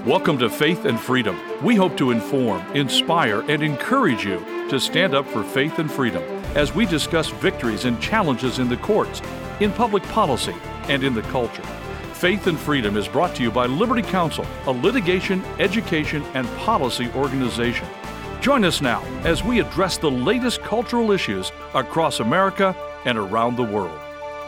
Welcome to Faith and Freedom. We hope to inform, inspire, and encourage you to stand up for faith and freedom as we discuss victories and challenges in the courts, in public policy, and in the culture. Faith and Freedom is brought to you by Liberty Counsel, a litigation, education, and policy organization. Join us now as we address the latest cultural issues across America and around the world.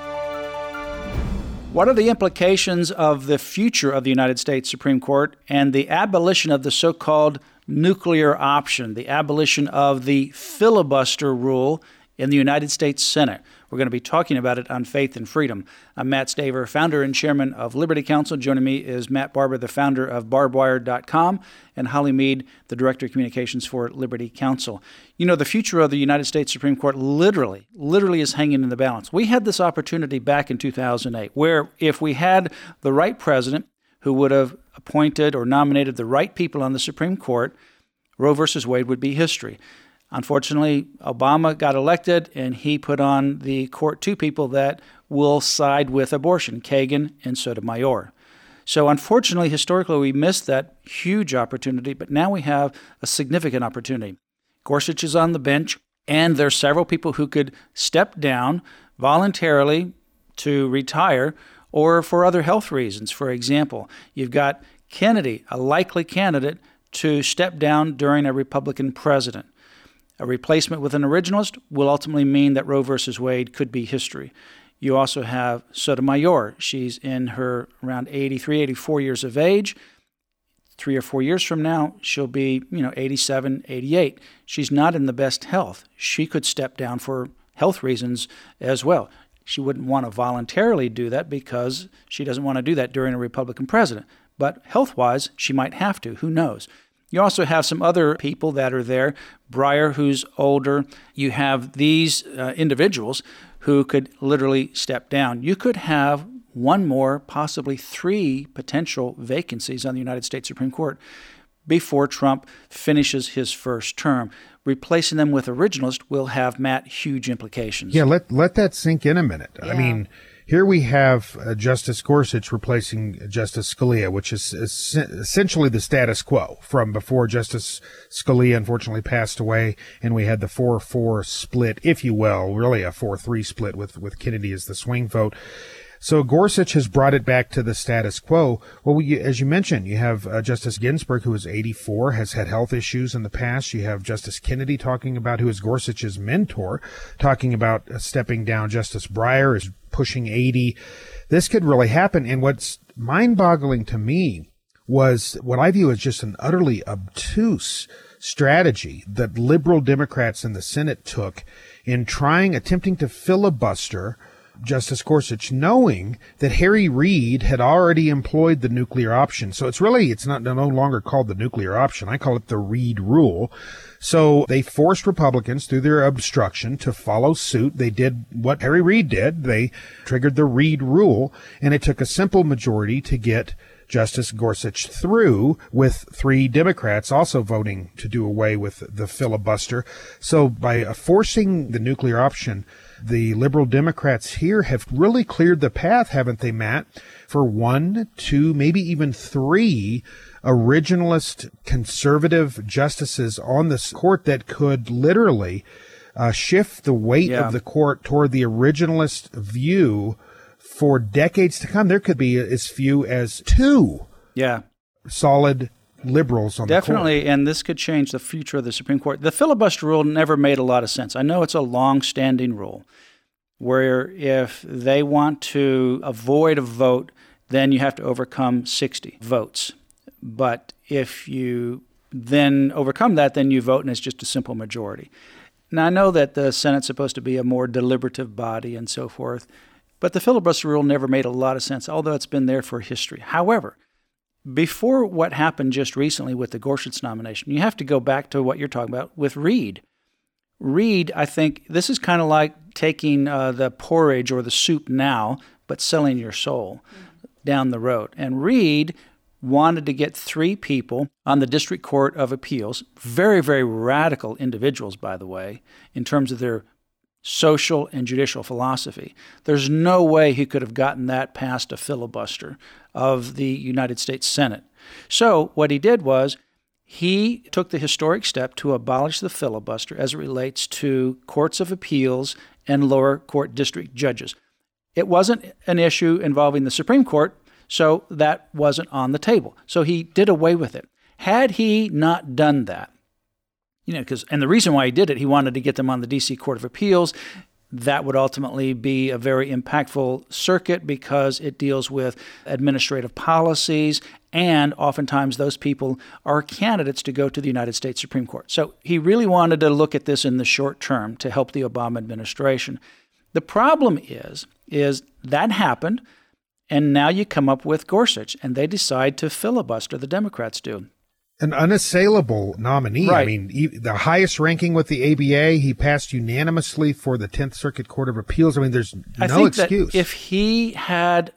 What are the implications of the future of the United States Supreme Court and the abolition of the so-called nuclear option, the abolition of the filibuster rule in the United States Senate? We're going to be talking about it on Faith and Freedom. I'm Matt Staver, founder and chairman of Liberty Counsel. Joining me is Matt Barber, the founder of barbedwire.com, and Holly Mead, the director of communications for Liberty Counsel. You know, the future of the United States Supreme Court literally is hanging in the balance. We had this opportunity back in 2008, where if we had the right president who would have appointed or nominated the right people on the Supreme Court, Roe versus Wade would be history. Unfortunately, Obama got elected, and he put on the court two people that will side with abortion, Kagan and Sotomayor. So unfortunately, historically, we missed that huge opportunity, but now we have a significant opportunity. Gorsuch is on the bench, and there are several people who could step down voluntarily to retire or for other health reasons. For example, you've got Kennedy, a likely candidate to step down during a Republican president. A replacement with an originalist will ultimately mean that Roe versus Wade could be history. You also have Sotomayor. She's in her around 83, 84 years of age. 3 or 4 years from now, she'll be, 87, 88. She's not in the best health. She could step down for health reasons as well. She wouldn't want to voluntarily do that because she doesn't want to do that during a Republican president. But health-wise, she might have to. Who knows? You also have some other people that are there. Breyer, who's older. You have these individuals who could literally step down. You could have one more, possibly 3 potential vacancies on the United States Supreme Court before Trump finishes his first term. Replacing them with originalists will have, Matt, huge implications. Yeah, let that sink in a minute. Yeah. I mean, here we have Justice Gorsuch replacing Justice Scalia, which is essentially the status quo from before Justice Scalia unfortunately passed away, and we had the 4-4 split, if you will, really a 4-3 split with Kennedy as the swing vote. So Gorsuch has brought it back to the status quo. Well, as you mentioned, you have Justice Ginsburg, who is 84, has had health issues in the past. You have Justice Kennedy talking about, who is Gorsuch's mentor, talking about stepping down. Justice Breyer is pushing 80. This could really happen. And what's mind-boggling to me was what I view as just an utterly obtuse strategy that liberal Democrats in the Senate took in attempting to filibuster Justice Gorsuch, knowing that Harry Reid had already employed the nuclear option. So it's no longer called the nuclear option. I call it the Reid rule. So they forced Republicans through their obstruction to follow suit. They did what Harry Reid did. They triggered the Reid rule, and it took a simple majority to get Justice Gorsuch through, with 3 Democrats also voting to do away with the filibuster. So by forcing the nuclear option, the liberal Democrats here have really cleared the path, haven't they, Matt, for 1, 2, maybe even 3 originalist conservative justices on this court that could literally shift the weight of the court toward the originalist view for decades to come. There could be as few as 2 solid liberals on the court. Definitely, and this could change the future of the Supreme Court. The filibuster rule never made a lot of sense. I know it's a long-standing rule where if they want to avoid a vote, then you have to overcome 60 votes. But if you then overcome that, then you vote and it's just a simple majority. Now, I know that the Senate's supposed to be a more deliberative body and so forth, but the filibuster rule never made a lot of sense, although it's been there for history. However, before what happened just recently with the Gorsuch nomination, you have to go back to what you're talking about with Reid. Reid, I think this is kind of like taking the porridge or the soup now, but selling your soul down the road. And Reid wanted to get 3 people on the District Court of Appeals, very, very radical individuals, by the way, in terms of their social and judicial philosophy. There's no way he could have gotten that past a filibuster of the United States Senate. So what he did was he took the historic step to abolish the filibuster as it relates to courts of appeals and lower court district judges. It wasn't an issue involving the Supreme Court, so that wasn't on the table. So he did away with it. Had he not done that, and the reason why he did it, he wanted to get them on the D.C. Court of Appeals. That would ultimately be a very impactful circuit because it deals with administrative policies, and oftentimes those people are candidates to go to the United States Supreme Court. So he really wanted to look at this in the short term to help the Obama administration. The problem is that happened, and now you come up with Gorsuch, and they decide to filibuster, the Democrats do. An unassailable nominee. Right. I mean, the highest ranking with the ABA, he passed unanimously for the 10th Circuit Court of Appeals. I mean, there's no excuse. That if he had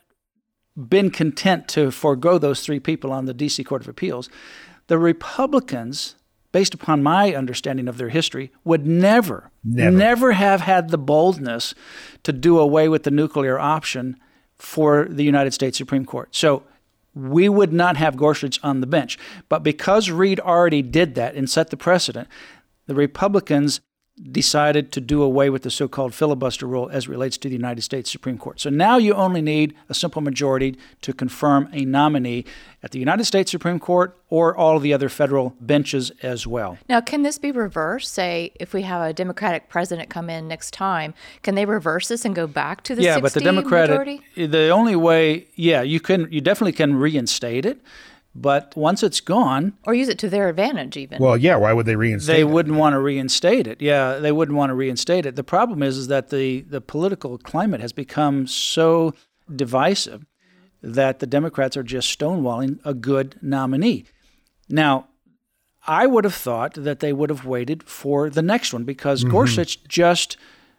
been content to forego those three people on the D.C. Court of Appeals, the Republicans, based upon my understanding of their history, would never have had the boldness to do away with the nuclear option for the United States Supreme Court. So we would not have Gorsuch on the bench. But because Reed already did that and set the precedent, the Republicans decided to do away with the so-called filibuster rule as it relates to the United States Supreme Court. So now you only need a simple majority to confirm a nominee at the United States Supreme Court or all of the other federal benches as well. Now, can this be reversed? Say, if we have a Democratic president come in next time, can they reverse this and go back to the 60 but the Democratic majority? The only way, you definitely can reinstate it. But once it's gone... Or use it to their advantage, even. Well, yeah, why would they reinstate it? They wouldn't want to reinstate it. Yeah, they wouldn't want to reinstate it. The problem is that the political climate has become so divisive that the Democrats are just stonewalling a good nominee. Now, I would have thought that they would have waited for the next one because Gorsuch just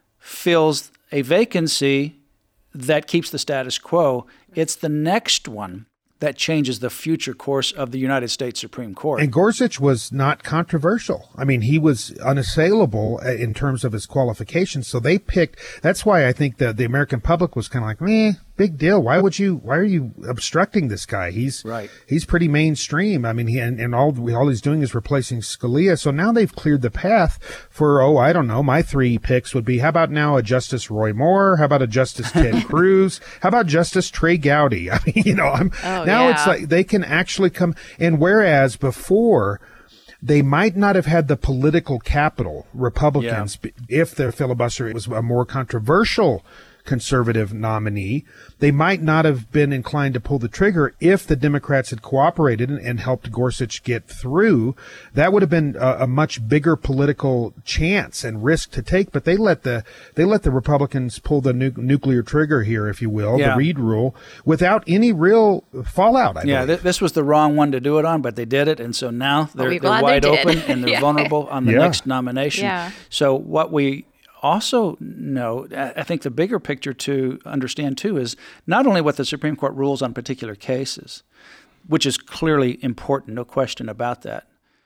fills a vacancy that keeps the status quo. It's the next one that changes the future course of the United States Supreme Court. And Gorsuch was not controversial. I mean, he was unassailable in terms of his qualifications. So they picked, that's why I think the American public was kind of like, big deal. Why are you obstructing this guy? He's pretty mainstream. I mean, all he's doing is replacing Scalia. So now they've cleared the path for, I don't know, my three picks would be, how about now a Justice Roy Moore? How about a Justice Ted Cruz? How about Justice Trey Gowdy? I mean, it's like they can actually come. And whereas before, they might not have had the political capital, Republicans, if their filibuster was a more controversial conservative nominee, they might not have been inclined to pull the trigger if the Democrats had cooperated and helped Gorsuch get through. That would have been a much bigger political chance and risk to take. But they let the Republicans pull the nuclear trigger here, if you will, the Reed rule, without any real fallout. I believe. This was the wrong one to do it on, but they did it, and so now they're wide open and they're vulnerable on the next nomination. Yeah. So what we also know, I think the bigger picture to understand too is not only what the Supreme Court rules on particular cases, which is clearly important, no question about that,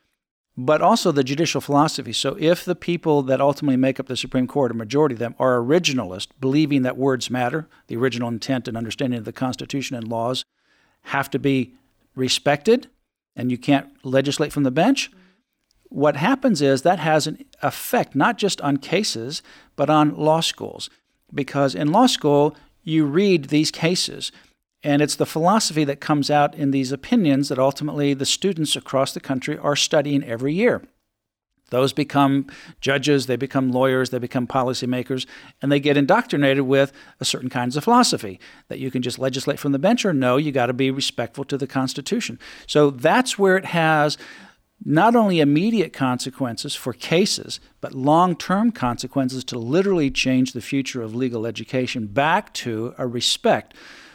but also the judicial philosophy. So if the people that ultimately make up the Supreme Court, a majority of them, are originalist, believing that words matter, the original intent and understanding of the Constitution and laws have to be respected, and you can't legislate from the bench, what happens is that has an effect not just on cases, but on law schools. Because in law school, you read these cases, and it's the philosophy that comes out in these opinions that ultimately the students across the country are studying every year. Those become judges, they become lawyers, they become policymakers, and they get indoctrinated with a certain kinds of philosophy that you can just legislate from the bench, or no, you got to be respectful to the Constitution. So that's where it has not only immediate consequences for cases, but long-term consequences to literally change the future of legal education back to a respect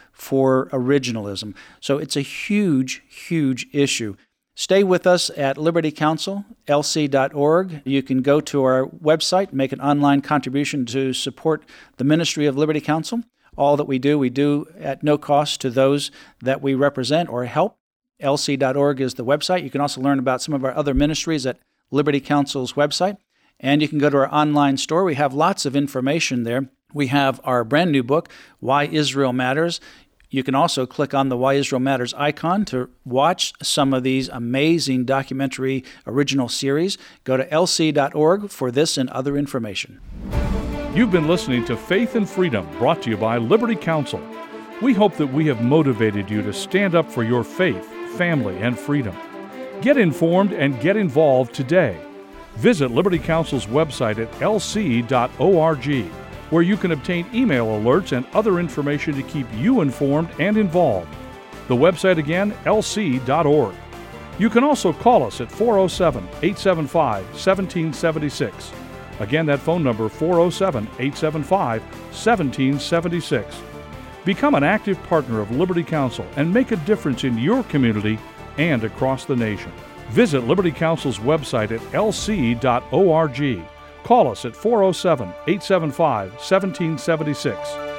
for originalism. So it's a huge, huge issue. Stay with us at Liberty Counsel, lc.org. You can go to our website, make an online contribution to support the ministry of Liberty Counsel. All that we do at no cost to those that we represent or help. lc.org is the website. You can also learn about some of our other ministries at Liberty Counsel's website. And you can go to our online store. We have lots of information there. We have our brand new book, Why Israel Matters. You can also click on the Why Israel Matters icon to watch some of these amazing documentary original series. Go to lc.org for this and other information. You've been listening to Faith and Freedom, brought to you by Liberty Counsel. We hope that we have motivated you to stand up for your faith, family, and freedom. Get informed and get involved today. Visit Liberty Counsel's website at lc.org, where you can obtain email alerts and other information to keep you informed and involved. The website again, lc.org. You can also call us at 407-875-1776. Again, that phone number, 407-875-1776. Become an active partner of Liberty Counsel and make a difference in your community and across the nation. Visit Liberty Counsel's website at lc.org. Call us at 407-875-1776.